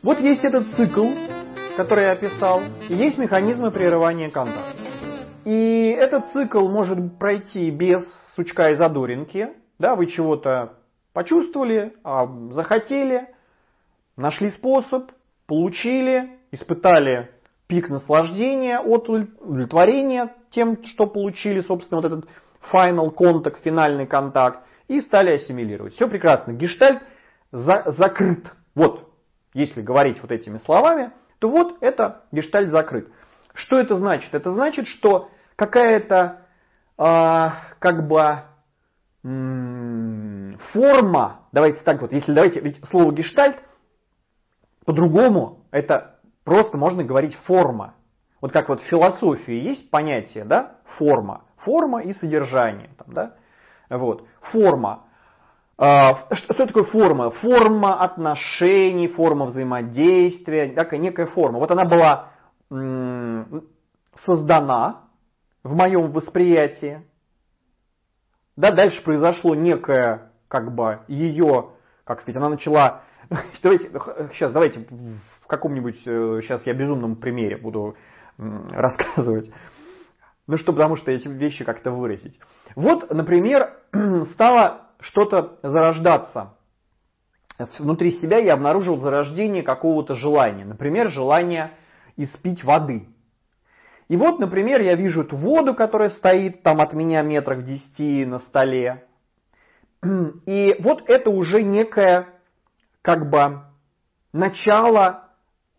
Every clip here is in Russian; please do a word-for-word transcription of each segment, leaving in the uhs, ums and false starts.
Вот есть этот цикл, который я описал, и есть механизмы прерывания контакта. И этот цикл может пройти без сучка и задоринки. Да, вы чего-то почувствовали, захотели, нашли способ, получили, испытали пик наслаждения от удовлетворения тем, что получили, собственно, вот этот final contact, финальный контакт, и стали ассимилировать. Все прекрасно. Гештальт за, закрыт. Вот, если говорить вот этими словами, то вот это гештальт закрыт. Что это значит? Это значит, что какая-то э, как бы м- форма, давайте так вот, если давайте, ведь слово гештальт по-другому, это просто можно говорить форма. Вот как вот в философии есть понятие, да, форма, форма и содержание, там, да, вот, форма. Что, что такое форма? Форма отношений, форма взаимодействия, такая некая форма. Вот она была м- создана в моем восприятии. Да, дальше произошло некое, как бы, ее, как сказать, она начала... Давайте, сейчас, давайте в каком-нибудь, сейчас я безумном примере буду рассказывать. Ну что, потому что эти вещи как-то выразить. Вот, например, стало что-то зарождаться. Внутри себя я обнаружил зарождение какого-то желания. Например, желание испить воды. И вот, например, я вижу эту воду, которая стоит там от меня метрах в десяти на столе. И вот это уже некое, как бы, начало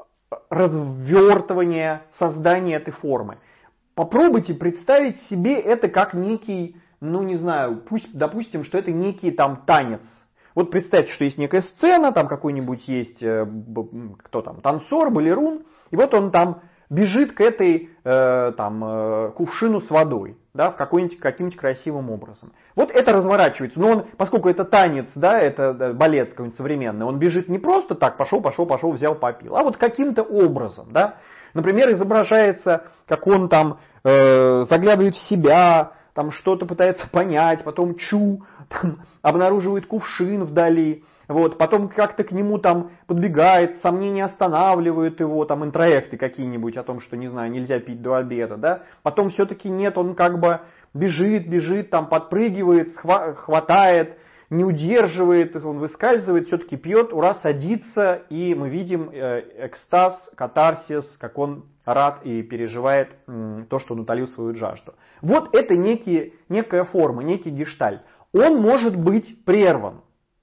развертывания, создания этой формы. Попробуйте представить себе это как некий, ну не знаю, пусть, допустим, что это некий там танец. Вот представьте, что есть некая сцена, там какой-нибудь есть, кто там, танцор, балерун, и вот он там бежит к этой э, там, э, кувшину с водой, да, в какой-нибудь, каким-нибудь красивым образом. Вот это разворачивается. Но он, поскольку это танец, да, это да, балет какой-нибудь современный, он бежит не просто так, пошел, пошел, пошел, взял, попил, а вот каким-то образом. Да. Например, изображается, как он там э, заглядывает в себя, там что-то пытается понять, потом чу, там, обнаруживает кувшин вдали. Вот, потом как-то к нему там подбегает, сомнения останавливают его, там интроекты какие-нибудь о том, что, не знаю, нельзя пить до обеда, да. Потом все-таки нет, он как бы бежит, бежит, там подпрыгивает, хватает, не удерживает, он выскальзывает, все-таки пьет, ура, садится, и мы видим экстаз, катарсис, как он рад и переживает то, что он утолил свою жажду. Вот это некие, некая форма, некий гештальт. Он может быть прерван.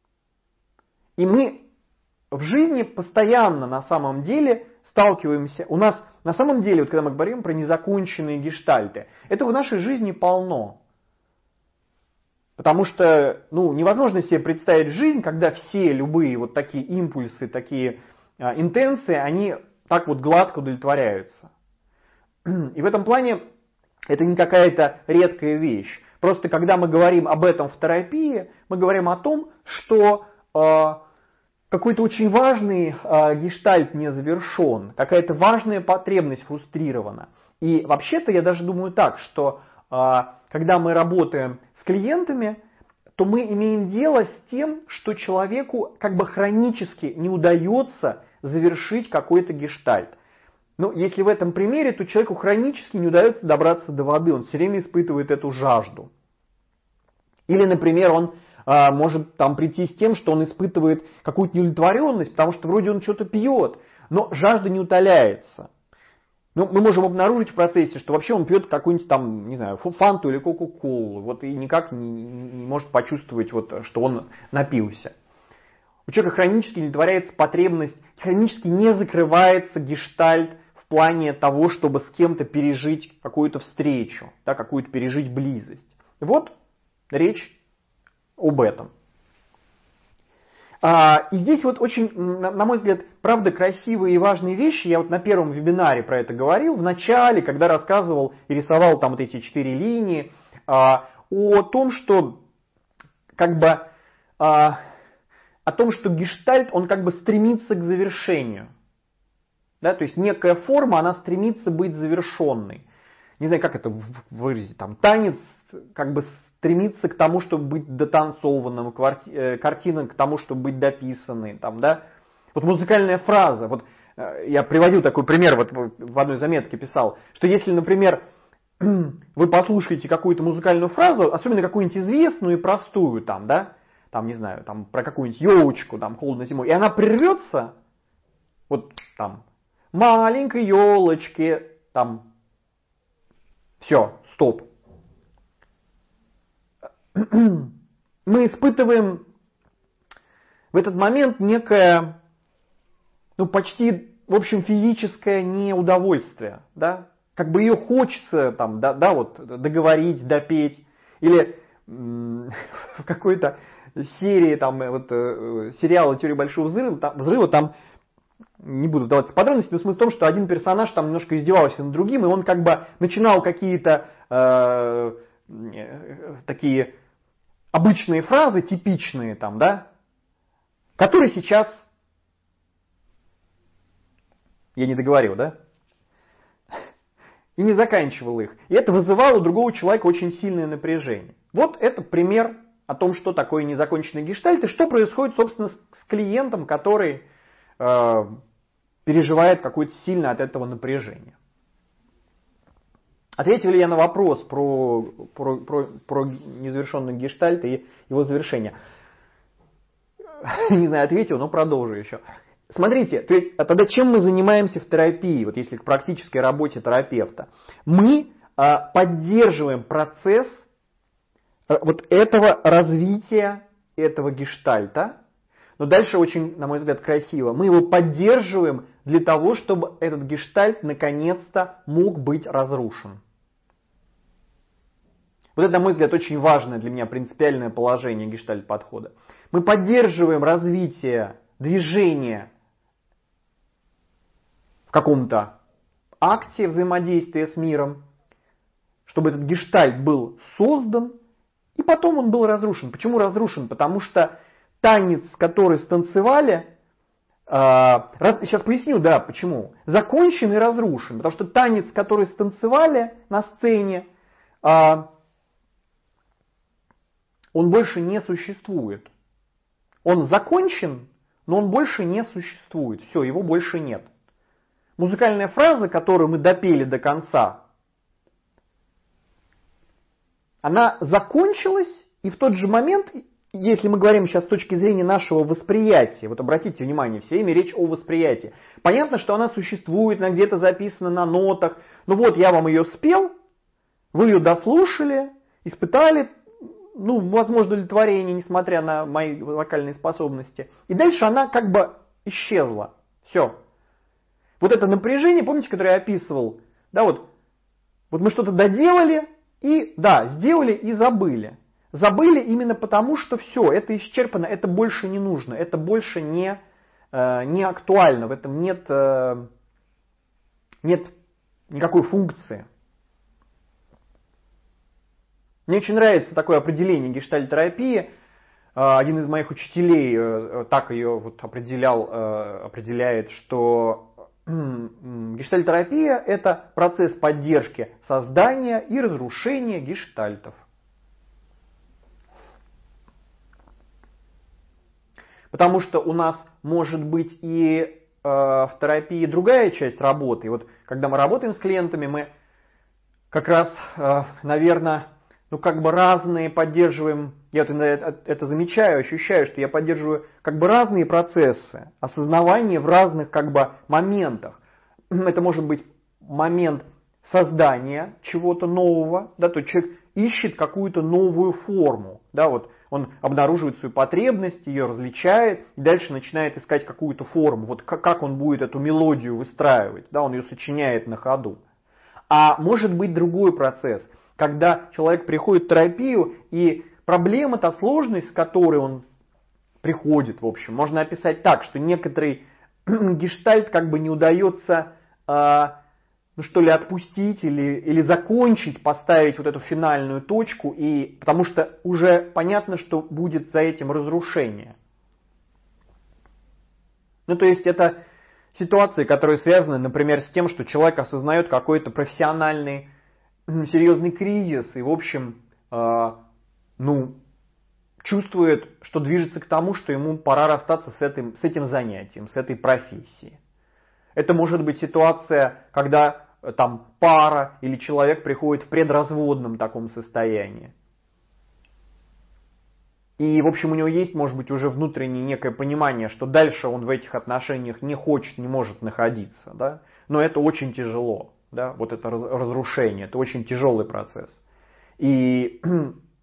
И мы в жизни постоянно на самом деле сталкиваемся, у нас на самом деле, вот когда мы говорим про незаконченные гештальты, это в нашей жизни полно. Потому что ну, невозможно себе представить жизнь, когда все любые вот такие импульсы, такие а, интенции, они так вот гладко удовлетворяются. И в этом плане это не какая-то редкая вещь. Просто когда мы говорим об этом в терапии, мы говорим о том, что э, какой-то очень важный э, гештальт не завершен, какая-то важная потребность фрустрирована. И вообще-то я даже думаю так, что э, когда мы работаем с клиентами, то мы имеем дело с тем, что человеку как бы хронически не удается завершить какой-то гештальт. Ну, если в этом примере, то человеку хронически не удается добраться до воды, он все время испытывает эту жажду. Или, например, он а, может там прийти с тем, что он испытывает какую-то неудовлетворенность, потому что вроде он что-то пьет, но жажда не утоляется. Ну, мы можем обнаружить в процессе, что вообще он пьет какую-нибудь там, не знаю, фанту или кока-колу, вот, и никак не, не может почувствовать, вот, что он напился. У человека хронически не удовлетворяется потребность, хронически не закрывается гештальт в плане того, чтобы с кем-то пережить какую-то встречу, да, какую-то пережить близость. Вот речь об этом. А, и здесь вот очень, на, на мой взгляд, правда красивые и важные вещи. Я вот на первом вебинаре про это говорил, в начале, когда рассказывал и рисовал там вот эти четыре линии, а, о том, что как бы... А, о том, что гештальт, он как бы стремится к завершению. Да, то есть некая форма, она стремится быть завершенной. Не знаю, как это выразить. Там, танец как бы стремится к тому, чтобы быть дотанцованным, картина к тому, чтобы быть дописанной. Там, да? Вот музыкальная фраза, вот я приводил такой пример, вот в одной заметке писал, что если, например, вы послушаете какую-то музыкальную фразу, особенно какую-нибудь известную и простую, там, да, там, не знаю, там, про какую-нибудь елочку, там, холодно зимой, и она прервется, вот там, маленькой елочке, там, все, стоп. Мы испытываем в этот момент некое, ну, почти, в общем, физическое неудовольствие, да, как бы ее хочется там, да, да, вот, договорить, допеть, или м- в какой-то серии, там, вот, э, сериала «Теория большого взрыва», там, взрыва, там, не буду вдаваться в подробности, но смысл в том, что один персонаж там немножко издевался над другим, и он как бы начинал какие-то э, э, такие обычные фразы, типичные там, да, которые сейчас, я не договорил, да, и не заканчивал их. И это вызывало у другого человека очень сильное напряжение. Вот это пример о том, что такое незаконченный гештальт, и что происходит, собственно, с клиентом, который э, переживает какое-то сильное от этого напряжение. Ответил ли я на вопрос про, про, про, про незавершенный гештальт и его завершение? Не знаю, ответил, но продолжу еще. Смотрите, то есть, а тогда чем мы занимаемся в терапии, вот если к практической работе терапевта? Мы а, поддерживаем процесс а, вот этого развития этого гештальта, но дальше очень, на мой взгляд, красиво. Мы его поддерживаем для того, чтобы этот гештальт наконец-то мог быть разрушен. Вот это, на мой взгляд, очень важное для меня принципиальное положение гештальт-подхода. Мы поддерживаем развитие движения в каком-то акте взаимодействия с миром, чтобы этот гештальт был создан, и потом он был разрушен. Почему разрушен? Потому что танец, который станцевали, сейчас поясню, да, почему, закончен и разрушен. Потому что танец, который станцевали на сцене, он больше не существует. Он закончен, но он больше не существует. Все, его больше нет. Музыкальная фраза, которую мы допели до конца, она закончилась, и в тот же момент, если мы говорим сейчас с точки зрения нашего восприятия, вот обратите внимание, все время речь о восприятии. Понятно, что она существует, она где-то записана на нотах. Ну вот, я вам ее спел, вы ее дослушали, испытали, ну, возможно, удовлетворение, несмотря на мои вокальные способности. И дальше она как бы исчезла. Все. Вот это напряжение, помните, которое я описывал? Да, вот, вот мы что-то доделали, и, да, сделали и забыли. Забыли именно потому, что все, это исчерпано, это больше не нужно, это больше не, э, не актуально, в этом нет, э, нет никакой функции. Мне очень нравится такое определение гештальт-терапии. Один из моих учителей так ее вот определял, определяет, что гештальт-терапия – это процесс поддержки создания и разрушения гештальтов. Потому что у нас может быть и в терапии другая часть работы. И вот когда мы работаем с клиентами, мы как раз, наверное, ну как бы разные поддерживаем, я это, это замечаю, ощущаю, что я поддерживаю как бы разные процессы, осознавание в разных как бы моментах. Это может быть момент создания чего-то нового, да, то есть человек ищет какую-то новую форму, да, вот он обнаруживает свою потребность, ее различает, и дальше начинает искать какую-то форму, вот как он будет эту мелодию выстраивать, да, он ее сочиняет на ходу. А может быть другой процесс, когда человек приходит в терапию, и проблема-то, сложность, с которой он приходит, в общем, можно описать так, что некоторый гештальт как бы не удается, э, ну что ли, отпустить или, или закончить, поставить вот эту финальную точку, и, потому что уже понятно, что будет за этим разрушение. Ну то есть это ситуации, которые связаны, например, с тем, что человек осознает какой-то профессиональный серьезный кризис, и, в общем, э, ну, чувствует, что движется к тому, что ему пора расстаться с этим, с этим занятием, с этой профессией. Это может быть ситуация, когда там пара или человек приходит в предразводном таком состоянии. И, в общем, у него есть, может быть, уже внутреннее некое понимание, что дальше он в этих отношениях не хочет, не может находиться. Да? Но это очень тяжело. Да? Вот это разрушение, это очень тяжелый процесс. И